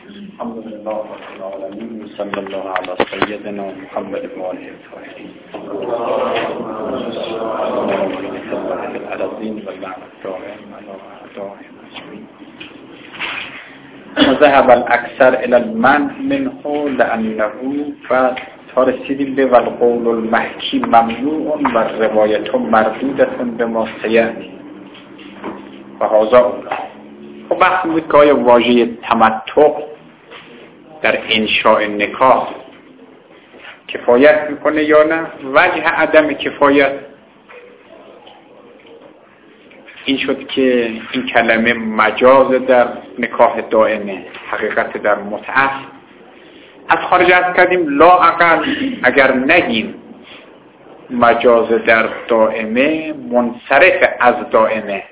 الحمد لله رب العالمين صلى الله على سيدنا محمد وآله الطاهرين العظيم واللعنة الدائم على أعدائهم أجمعين. ذهب الأكثر إلى المنع منه لأنه فرسيد به والقول المحكي ممنوع والرواية مردودة بما سيأتي وهذا أولا. خب وقتی بود که آیا واژه تمتع در انشاء نکاح کفایت میکنه یا نه؟ وجه عدم کفایت این شد که این کلمه مجاز در نکاح دائمه، حقیقت در متعه. از خارج از کردیم لا اقل اگر نگیم مجاز در دائمه منصرف از دائمه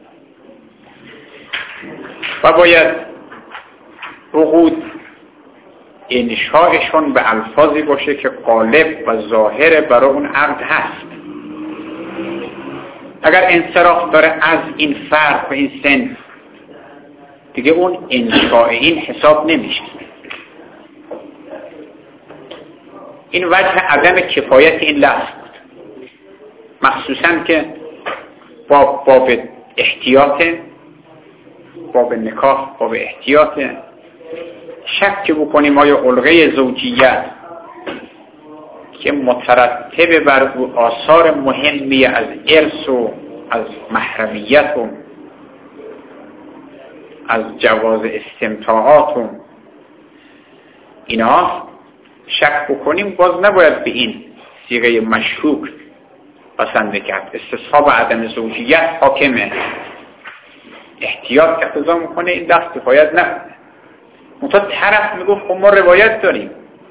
و باید عقود انشاءشون به الفاظی باشه که غالب و ظاهر برای اون عقد هست. اگر انصراف داره از این فرق و این صنف دیگه اون انشاء این حساب نمیشه. این وجه عدم کفایت این لفظ بود، مخصوصا که باب احتیاط، باب نکاح باب احتیاط. شک بکنیم آیا علقه زوجیت که مترتب بر او آثار مهمی از ارث و از محرمیت و از جواز استمتاعات و اینا شک بکنیم، باز نباید به این صیغه مشکوک بسنده کرد. استصحاب عدم زوجیت حاکمه، احتیاط اقتضا میکنه این دست کفایت نکنه. منتها طرف میگفت خب ما روایت داریم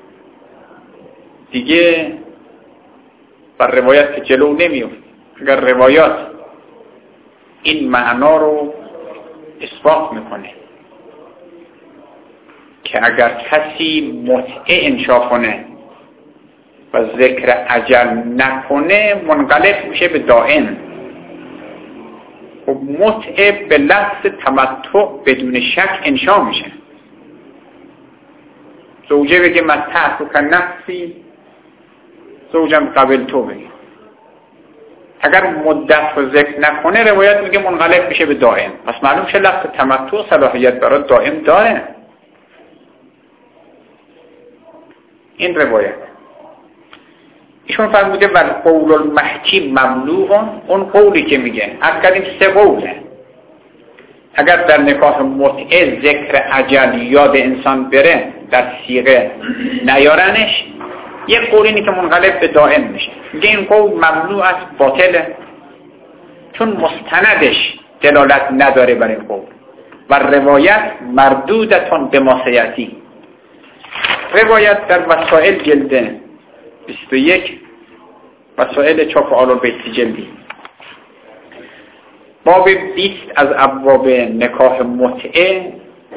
دیگه، بر روایت که جلو نمیفت. اگر روایات این معنا رو اثبات میکنه که اگر کسی متعه انشا کنه و ذکر اجل نکنه منقلب میشه به دائم. خب متعه به لفظ تمتع بدون شک انشا میشه. زوجه بگه متعت کن نفسی، زوجم قبل تو بگه. اگر مدت رو ذکر نکنه روایت میگه منقلب میشه به دائم. پس معلوم شه لفظ تمتع صلاحیت برای دائم داره. این روایت ایشون فرموده و قول المحکی ممنوع، اون قولی که میگه از کردیم سه قوله. اگر در نکاح متعه ذکر اجل یاد انسان بره در صیغه نیارنش، یک قول اینه که منقلب به دائم میشه. میگه این قول ممنوع است، باطله، چون مستندش دلالت نداره بر این قول و روایت مردودتون به ما سیاتی. روایت در وسائل جلد 21 وسائل چاپ آل البیت جلدی باب 20 از ابواب نکاح متعه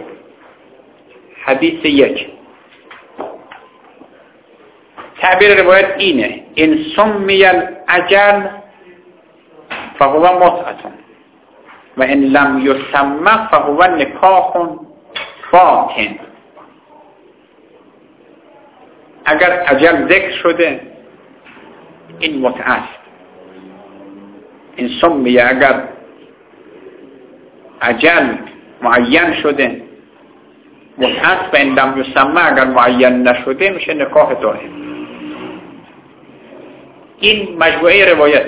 حدیث 1 تعبیر روایت اینه: ان سمی الاجل فهو متعه و ان لم یسمى فهو نکاح باطن. اگر اجل ذکر شده این متعه است. این سمی اگر اجل معین شده متعه است و این لم یسمى اگر معین نشده میشه نکاح دائم. این مجموعه روایت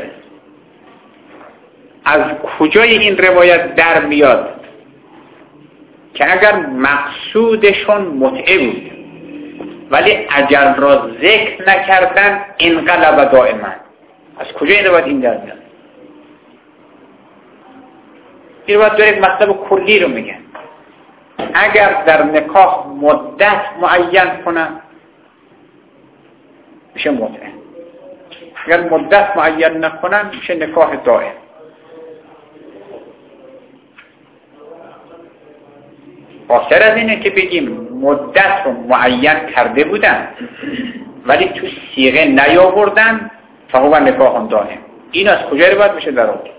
از کجای این روایت در میاد که اگر مقصودشون متعه بود ولی اجل را ذکر نکردن انقلب دائما، از کجای این روایت این در میاد؟ این روایت داره یک مطلب کلی رو میگه. اگر در نکاح مدت معین کنن میشه متعه، اگر مدت معین نکنن میشه نکاح دائم. بهتر از اینه که بگیم مدت رو معین کرده بودن ولی تو صیغه نیاوردن فهو نکاح دائم. این از کجا روایت میشه در اون؟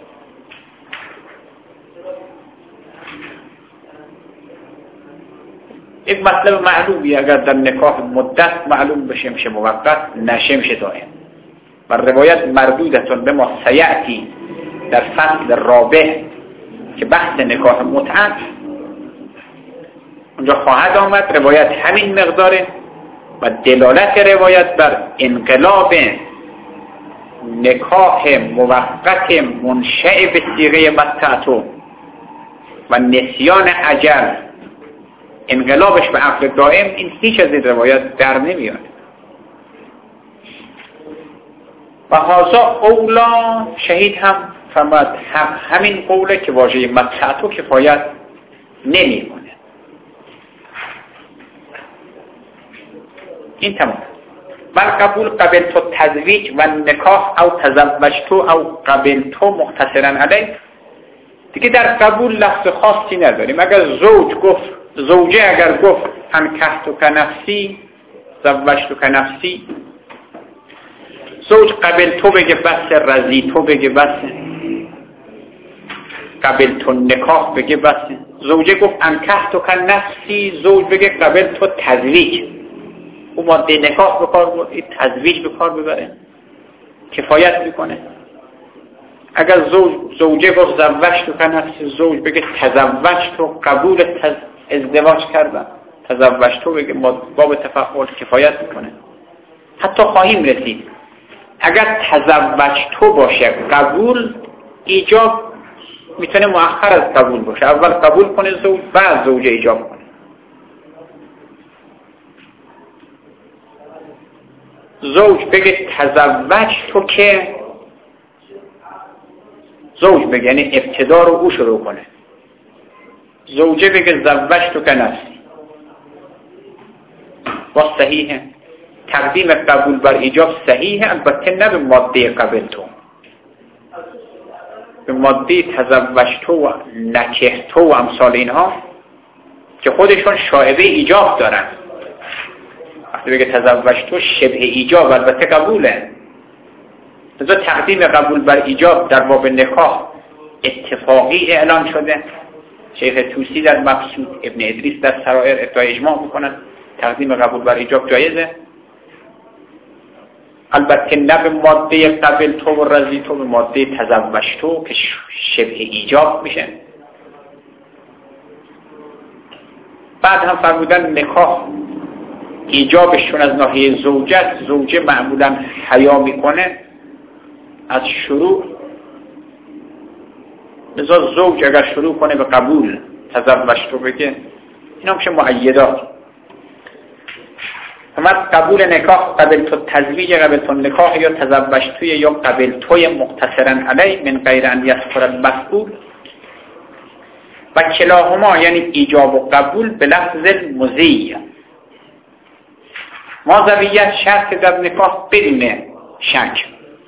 یک مطلب معلومی اگر در نکاح مدت معلوم بشه میشه موقت، نشه میشه دائم. و روایت مردودتون به ما سیعتی در فصل رابع که بحث نکاح متعه اونجا خواهد آمد. روایت همین مقداره و دلالت روایت بر انقلاب نکاح موقت منشأ به صیغه متعه و نسیان اجل انقلابش به عقد دائم، این هیچ از این روایت در نمیاد. و هذا اولا شهید هم فرمود همین قوله که واژه متعه کفایت نمیکنه. این تمام. بل قبول قبلت تزویج و نکاح او تزوجت او قبلت مختصرا علیه. دیگه در قبول لفظ خاصی نداریم. اگر زوجه اگر گفت انکحت نفسی زوجت نفسی، زوج قبلت بگه بس، رضیت بگه بس، قبلت نکاح بگه بس. زوجه گفت انکحت نفسی، زوج بگه قبلت تزویج. او ماده نکاح بکار بود، این تزویج بکار ببره، کفایت میکنه. اگر زوجه گفت زوجت نفسی، زوج بگه تزوجت، قبول ازدواج کردن، تزوجت بگه باب تفعول، کفایت میکنه. حتی خواهیم رسید اگر تزوجت باشه قبول، ایجاب میتونه مؤخر از قبول باشه. اول قبول کنه زوج، بعد زوجه ایجاب کنه. زوج بگه تزوجت که زوج بگه یعنی ابتدا رو او شروع کنه. زوجه بگه زوجت که نفسی، با صحیحه. تقدیم قبول بر ایجاب صحیحه، البته نه به ماده قبلتو، به ماده تزوجتو و نکحتو و امثال اینها که خودشون شایبه ایجاب دارن. وقتی بگه تزوجتو شبه ایجاب البته قبوله. لذا تقدیم قبول بر ایجاب در باب نکاح اتفاقی اعلان شده. شیخ توسی در مبسوط، ابن ادریس در سرائر ادعای اجماع میکنن تقدیم قبول بر ایجاب جایزه. البته نه به ماده قبلتو و رضیتو، به ماده تزوجتو که شبه ایجاب میشه. بعد هم فرمودن نکاح ایجابشون از ناحیه زوجت، زوجه معمولا حیا میکنه از شروع. لذا زوج اگر شروع کنه به قبول تزوجتو بگه، اینا میشه مؤیدات. فرمود قبول نکاح قبلت تزویج، قبلت نکاح یا تزوجتوی یا قبلتوی مختصرا علی من غیر ان یذکر المفعول و کلاهما یعنی ایجاب و قبول به لفظ مزی. مازویت شرط در نکاح بدون شک.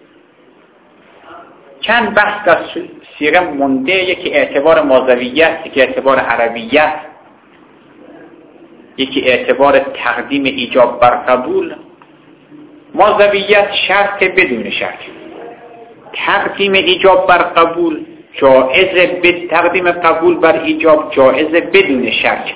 چند بحث در سیغه مونده، یکی اعتبار مازویت، یکی اعتبار عربیت، یکی اعتبار تقدیم ایجاب بر قبول. مازویت شرط بدون شک، تقدیم ایجاب بر قبول جائز، به تقدیم قبول بر ایجاب جائز بدون شک.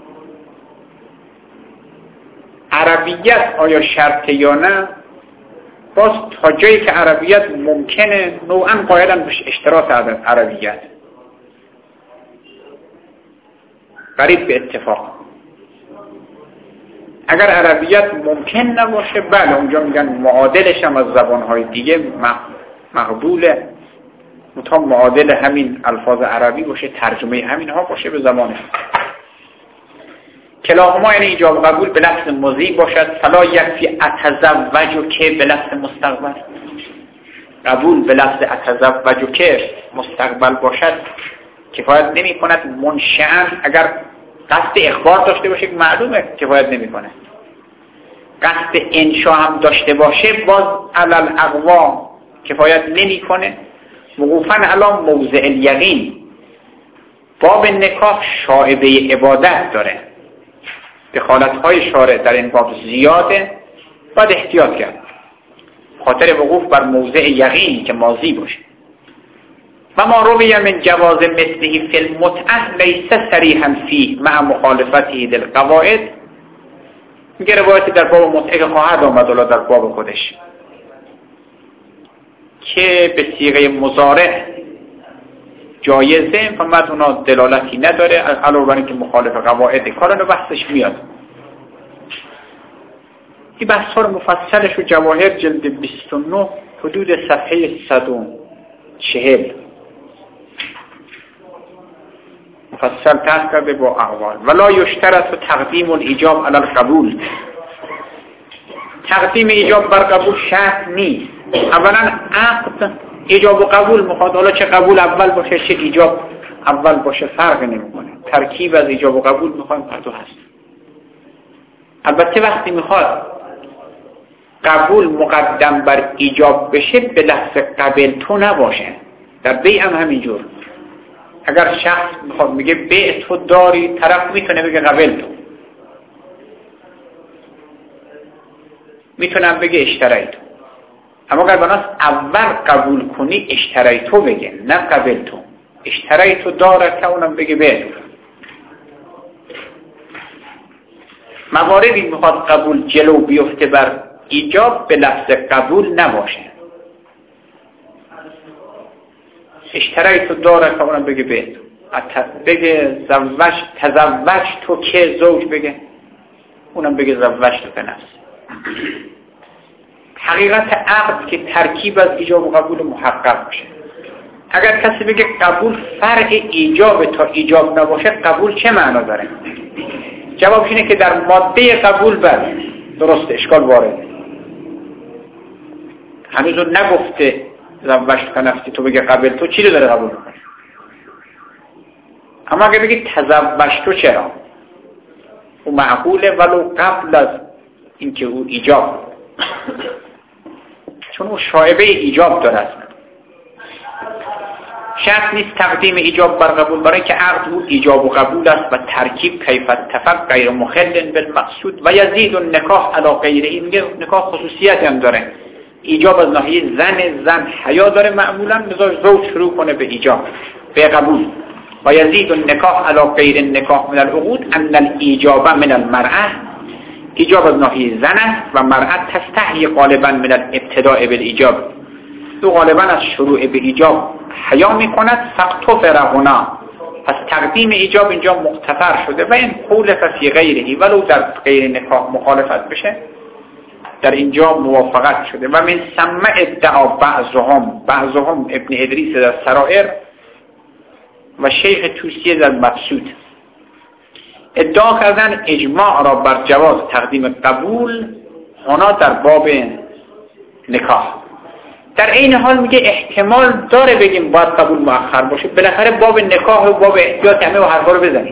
عربیت آیا شرط یا نه؟ باز تا جایی که عربیت ممکنه نوعا قائلن به اشتراط عربیت، قریب به اتفاق. اگر عربیت ممکن نباشه بله اونجا میگن معادلش هم از زبانهای دیگه مقبوله، تا معادل همین الفاظ عربی باشه، ترجمه همین ها باشه به زبانه. کلاهما یعنی ایجاب قبول به لفظ مضی باشد. فلا یکفی اتزوج که به لفظ مستقبل. قبول به لفظ اتزوج که مستقبل باشد کفایت نمی کند. منشأ اگر قصد اخبار داشته باشه معلومه کفایت نمی کنه. قصد انشا هم داشته باشه باز علل اقوا کفایت نمی کنه. موقوفاً علی موضع الیقین. باب نکاح شایبه عبادت داره، دخالت‌های شارع در این باب زیاده، باید احتیاط کرد خاطر وقوف بر موضع یقین که ماضی باشه. و ما روی من جواز مثله فی المتعه لیس صریحا فیه مع مخالفته للقواعد. میگه روایتی در باب متعه خواهد آمد الا در باب خودش که به صیغه مضارع جایزه، فقط اونا دلالتی نداره علاوه بر اینکه مخالف قواعد کارانو بحثش میاد. این بحث ها مفصلش و جواهر جلد 29 حدود صفحه 140 مفصل تحت کرده با اقوال. ولا یشترط تقدیم الایجاب علی القبول. تقدیم ایجاب بر قبول شرط نیست. اولا عقد ایجاب و قبول میخواد، حالا چه قبول اول باشه چه ایجاب اول باشه فرق نمیکنه، ترکیب از ایجاب و قبول میخوایم هر دو هست. البته وقتی میخواد قبول مقدم بر ایجاب بشه به لفظ قبل تو نباشه. در بیع هم همینجور، اگر شخص میخواد میگه بیع تو داری، طرف میتونه بگه قبل تو، میتونم بگه اشترای تو. اما اگر بناس اول قبول کنی اشترای تو بگه نه قبل تو. اشترای تو داره که اونم بگه بیع تو. مواردی میخواد قبول جلو بیفته بر ایجاب به لفظ قبول نباشه. اشترای تو داره که اونم بگه بیع تو. بگه تزوج تو که زوج بگه، اونم بگه زوج تو به نفس. حقیقت عقد که ترکیب از ایجاب و قبول محقق باشه. اگر کسی بگه قبول فرع ایجاب تا ایجاب نباشه قبول چه معنا داره؟ جوابش اینه که در ماده قبول بر درست اشکال وارده. هنوز نگفته زوج تو نفسی تو بگه قبل تو چی رو داره قبول میکنه. اما اگر بگه تزوج تو چرا؟ او معقوله ولو قبل از اینکه او ایجاب، چون او شایبه ایجاب داره اصلا. شرط نیست تقدیم ایجاب بر قبول، برای که عقد او ایجاب و قبول است و ترکیب کیف اتفق غیر مخل بالمقصود و یزید النکاح علی غیره. این میگه نکاح خصوصیت هم داره. ایجاب از ناحیه زن حیا داره معمولا، بذار زوج شروع کنه به ایجاب به قبول. و یزید النکاح علی غیر النکاح من العقود ان الایجاب من المرأه. ایجاب از ناحیه زن است و مرأة تستحی غالبا من الابتداء بالایجاب. تو غالبا از شروع به ایجاب حیا میکند. فاقتفر هنا، پس تقدیم ایجاب اینجا مقتفر شده. و این قول فی غیره، ولو در غیر نکاح مخالفت بشه در اینجا موافقت شده. و من سمع ادعا بعضهم ابن ادریس در سرائر و شیخ توسی در مبسوط ادعا کردن اجماع را بر جواز تقدیم قبول اونا در باب نکاح. در این حال میگه احتمال داره بگیم باید قبول مؤخر باشه. بالاخره باب نکاح و باب احتیاط همه و حرفا رو بزنید.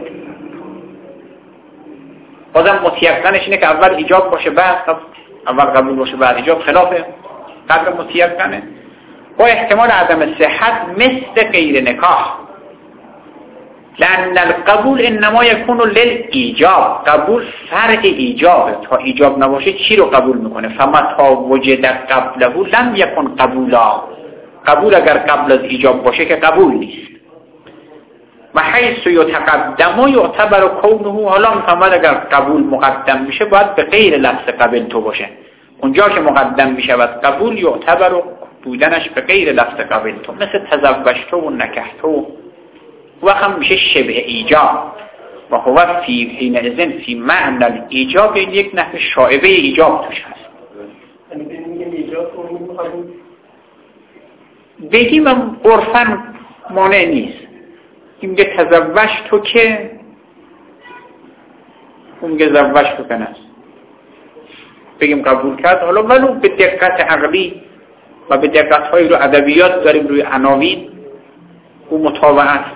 بازم متیقنش اینه که اول ایجاب باشه بعد اول قبول باشه بعد ایجاب، خلاف قدر متیقنه. با احتمال عدم صحت مثل غیر نکاح. لأن القبول انما يكون للإيجاب. قبول فرع ایجابه. تا ایجاب نباشه چی رو قبول میکنه؟ فمتا وجد قبله لم يكن قبولا. قبول اگر قبل از ایجاب باشه که قبول نیست. و حیث یتقدم یعتبر کونه، حالا میفهمد اگر قبول مقدم میشه باید به غیر لفظ قبل تو باشه. اونجا که مقدم میشه قبول یعتبر بودنش به غیر لفظ قبل تو، مثل تزوجتو و نکحتو و هم میشه شبه ایجاب. و هو فی حین اذن فی معنی الایجاب، یک نحو شایبه ایجاب توش هست. بگیم عرفاً مانع نیست. این میگه تزوج تو که، اون میگه زوج تو کنه، بگیم قبول کرد. حالا ولو به دقت عقلی و به دقت های رو ادبیات داریم روی عناوین، او مطابع است.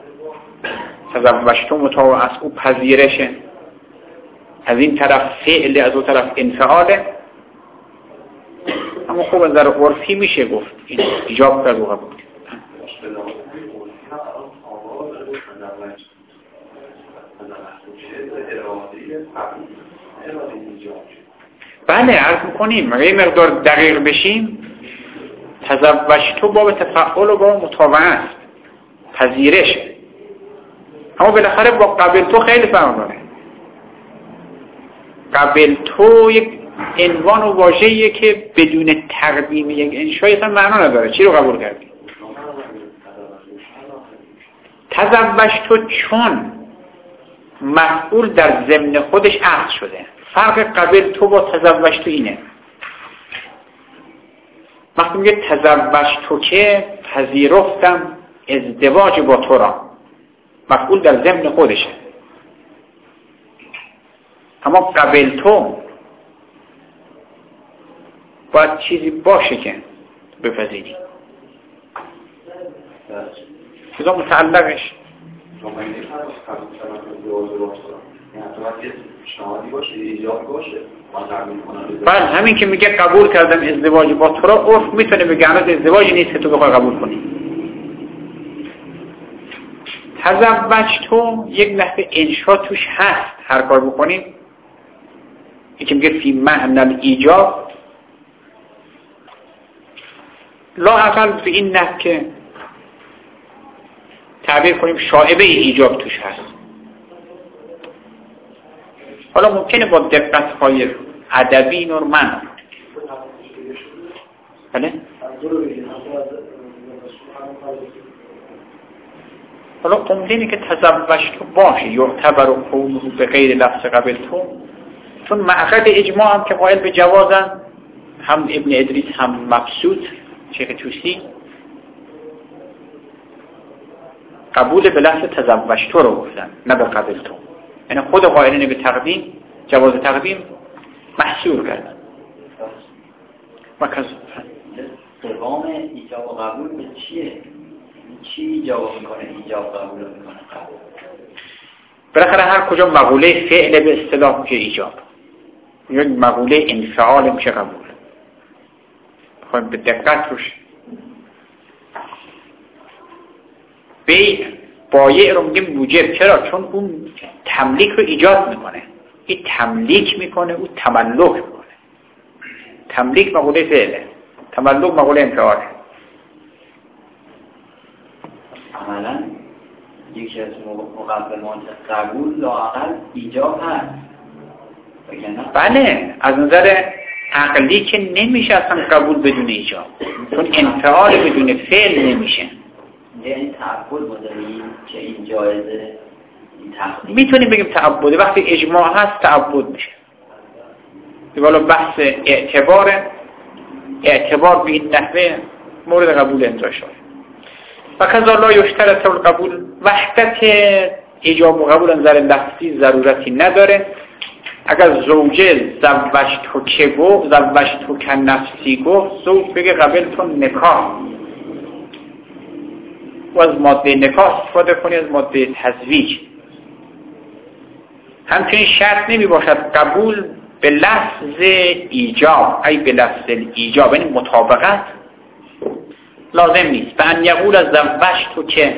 تزوج تو مطابع است، او پذیرشه. از این طرف فعل، از اون طرف انفعاله. اما خوب از در عرفی میشه گفت این ایجاب کرد و قبول کرد. بله عرض میکنیم اگه مقدار دقیق بشیم تزوج تو باب تفعول و باب مطابعه است. پذیرشه. اما بالاخره با قبل تو خیلی فرق داره. قبل تو یک عنوان و واژه‌ایه که بدون تقدیم یک انشای اصلا معنا نداره. چی رو قبول کردی؟ تزوجت چون مفعول در ضمن خودش عطف شده. فرق قبل تو با تزوجت اینه. وقتی میگه تزوجت که پذیرفتم ازدواج با تو را، مفعول در ضمن خودشه. اما قبل تو باید چیزی باشه که بپذیری. چیزا متعلقش بله همین که میگه قبول کردم ازدواج با تو را، عرف میتونه بگه هنوز ازدواجی نیست که تو بخوای قبول کنی. تزوج تو یک نحوه انشا توش هست، هر کار بکنیم. یکی میگه فی معنی الایجاب، لا اقل به این نحو که تعبیر کنیم شائبه ایجاب توش هست. حالا ممکنه با دقت‌های ادبی این رو من بله؟ حالا عمده اینه که تزوجت باشه یعتبر قوله به غیر لفظ قبل تو، چون معقد اجماع هم که قائل به جوازن، هم ابن ادریس هم مبسوط شیخ توسی قبول به لفظ تزوجت رو گفتن، نه به قبل تو. یعنی خود قائلین به تقدیم، جواز تقدیم محصور کردن. قوام ایجاب و قبول به چیه؟ چی ایجاب میکنه؟ ایجاب قبول میکنه قبول. بالاخره هر کجا مقوله فعل به اصطلاح میشه ایجاب، یا مقوله انفعال میشه قبول. بخوایم به دقت روش بایع رو میگیم موجب. چرا؟ چون اون تملیک رو ایجاد میکنه. این تملیک میکنه، اون تملک میکنه. تملیک مقوله فعله، تملک مقوله انفعاله. عملا یکی از مقدمات قبول لااقل ایجاب هست. بله، از نظر عقلی که نمیشه اصلا قبول بدون ایجاب، چون انفعال بدون فعل نمیشه. یعنی تعبد مداریم که این جایزه میتونیم بگیم تعبده. وقتی اجماع هست تعبد میشه. حالا بحث اعتبار به این نحوه مورد قبول انجا شد. و کذا لا یشترط القبول، وحدت ایجاب و قبول از نظر لفظی ضرورتی نداره. اگر زوجه زوجتو که گفت، زوجتو که نفسی گفت، زوج بگه قبلتون نکاح و از ماده نکاح استفاده کنی، از ماده تزویج. همچنین شرط نمی باشد قبول به لفظ ایجاب، ای به لفظ ایجاب، یعنی مطابقت لازم نیست. به ان یقول از زوجتو که،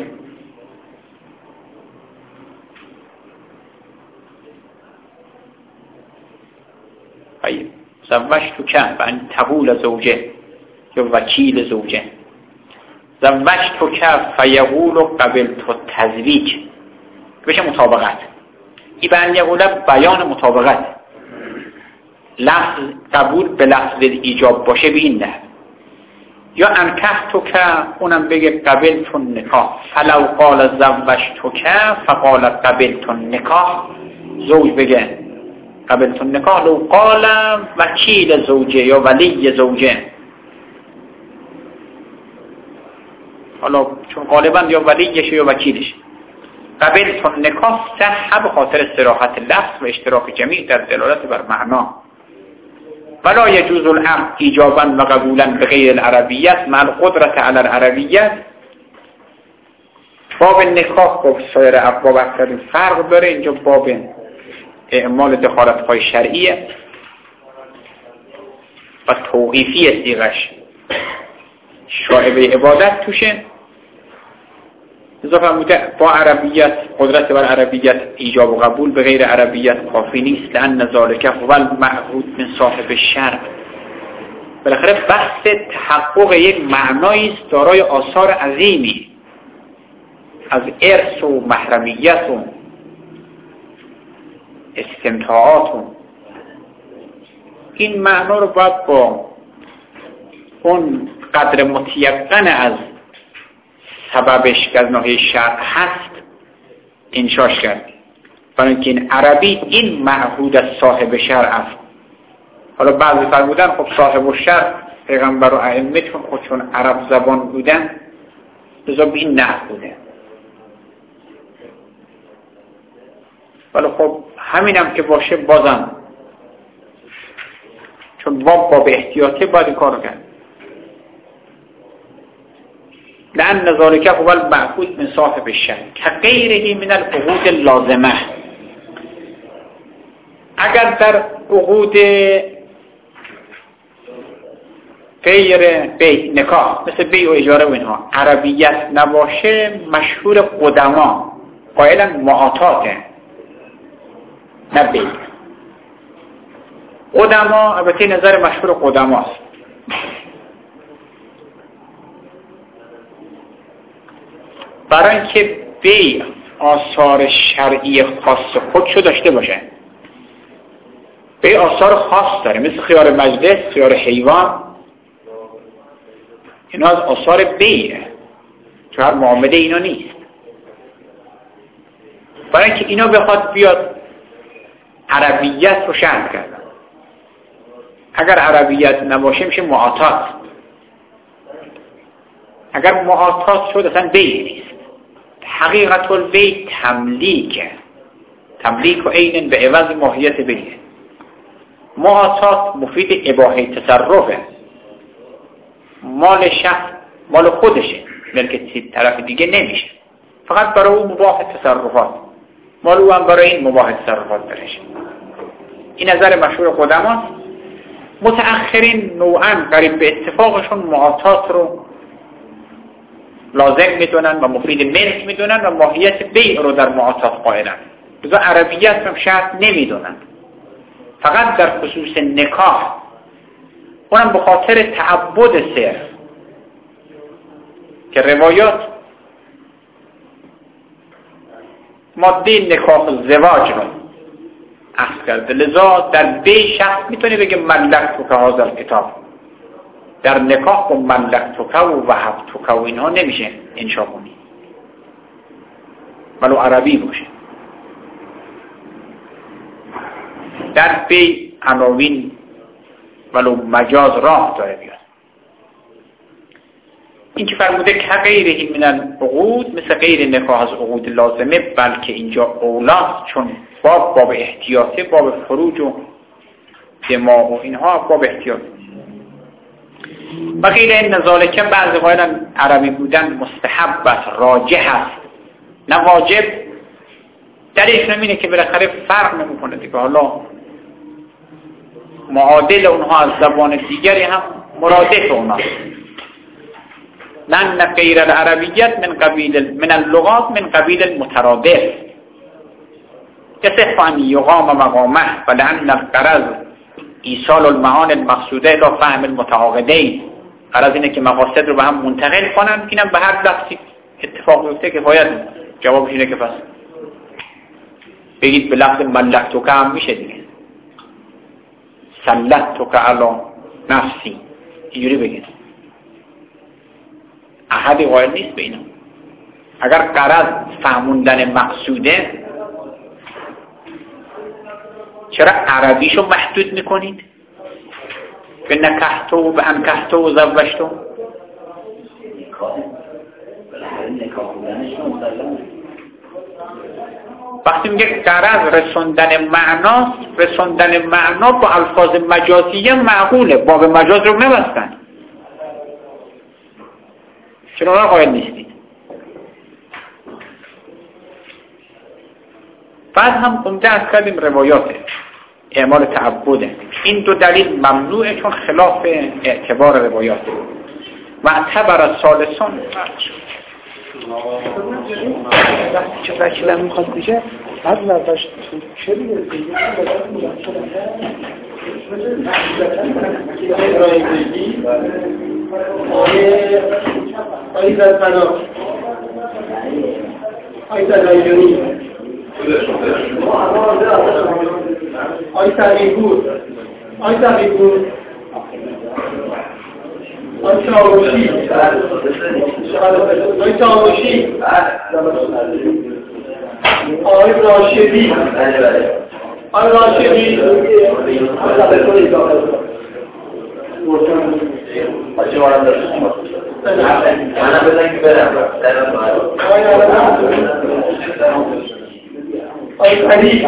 زوجتو که به ان تقول زوجه یا وکیل زوجه، زوجتو که فیقول قبلتو تزویج بشه مطابقت. این به ان یقول بیان مطابقت، لفظ قبول به لفظ ایجاب باشه به این نه. یا انکحتو که اونم بگه قبلتو نکاح، فلو قال زوجتو که فقال قبلتو نکاح، زوج بگه قبلتو نکاح، لو قال وکیل زوجه یا ولی زوجه. حالا چون غالبا یا ولیشه یا وکیلشه. قبلتو نکاح صح به خاطر صراحت لفظ و اشتراک جمیع در دلالت بر معنا. ولا يجوز العقد ایجابا و قبولا بغیر العربیت مع القدرت علی العربیت. باب نکاح با سایر ابواب اکثر فرق داره. اینجا باب اعمال دخالت‌های شرعیه و توقیفی صیغش شائبه عبادت توشه. اضافه فرموده با عربیت، قدرت بر عربیت ایجاب و قبول، به غیر عربیت کافی نیست. لأن ذلك هو المعهود من صاحب الشرع. بالاخره بحث تحقق یک معنایی است دارای آثار عظیمی. از ارث و محرمیت و استمتاعات و این معنا رو باید با اون قدر متیقن از سببش که از ناحیه شرع هست انشاش کرد. برای اینکه این عربی این معهود از صاحب شرع است. حالا بعضی فرمودن خب صاحب و شرع پیغمبر و ائمه چون خودشون عرب زبان بودن لذا به این نحو بوده. ولی خب همینم که باشه بازم چون باب احتیاطه باید این کار کرد. لأن ذلك هو المعهود من صاحب الشرع كغيره من العقود اللازمه. اگر در عقود غیر بیع نکاح مثل بیع و اجاره و اینها عربیت نباشه مشهور قدما قائلا معاطاته نه بیع. قدما البته نظر مشهور قدماست. برای اینکه بیع آثار شرعی خاص خودشو داشته باشه. بیع آثار خاص داره مثل خیار مجلس، خیار حیوان، اینا از آثار بیعه چون هر معامله اینا نیست. برای اینکه اینا بخواد بیاد عربیت رو شرط کردن. اگر عربیت نباشه میشه معاطات. اگر معاطات شد اصلا بیع نیست. حقیقت البیع تملیکه. تملیک و عین به عوض ماهیت بیع. معاطات مفید اباحه تصرفه. مال شخص مال خودشه، ملک طرف دیگه نمیشه. فقط برای اون مباح تصرفات. مال او هم برای این مباح تصرفات درشه. این نظر مشهور قدماست. متأخرین نوعاً قریب به اتفاقشون معاطات رو لازم میدونن و مفید ملک میدونن و ماهیت بیع رو در معاطات قائلن. لذا عربیت هم شرط نمیدونن. فقط در خصوص نکاح اونم به خاطر تعبد صرف که روایات ماده نکاح زواج رو اخذ کرده. لذا در بیع شخص میتونه بگه ملکتک هذا الکتاب. در نکاح با ملکتک و وهبتک و اینها نمیشه انشا کنی ولو عربی باشه. در بیع عناوین ولو مجاز راه داره بیاد. این که فرموده که غیره من العقود مثل غیر نکاح از عقود لازمه، بلکه اینجا اولاست چون باب احتیاطه، باب فروج و دماء و اینها باب احتیاط. و غیر این ذالک بعضی قائلن عربی بودن مستحب است، راجح است نه واجب. دلیلش اینه که بالاخره فرق نمیکنه دیگه. حالا معادل اونها از زبان دیگری هم مرادف اونها. لأن غیر العربیت من اللغات من قبیل المترادف يصح أن يقام مقامه ولأن الغرض ایصال المعانی المقصوده الى فهم المتعاقدین. غرض اینه که مقاصد رو به هم منتقل کنن. اینم به هر لفظی اتفاق بیفته کفایت. جوابش اینه که پس بگید به لفظ ملکتک هم میشه دیگه. سلطتک علی نفسی اینجوری بگید. احدی قائل نیست به اینا. اگر غرض فهموندن مقصوده چرا عربیشو محدود میکنید؟ به نکحتو و به انکحتو و زوجتو. وقتی میگه غرض رسوندن معناست، رسوندن معنا با الفاظ مجازیه معقوله. باب مجاز رو نبستن. چرا را قائل نیستید؟ بعد هم عمده از کردیم روایاته اعمال تعبده. این دو دلیل ممنوعه چون خلاف اعتبار روایاته. معتبر ثالثان چه وکیلم میخواد بشه بعد نظرش چه آی تدایونی آی تقیبور آی تقیبور آی چاوشی آی چاوشی آی راشدی آی راشدی منم بزن که برم آی پری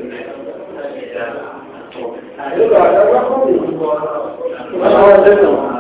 Gracias.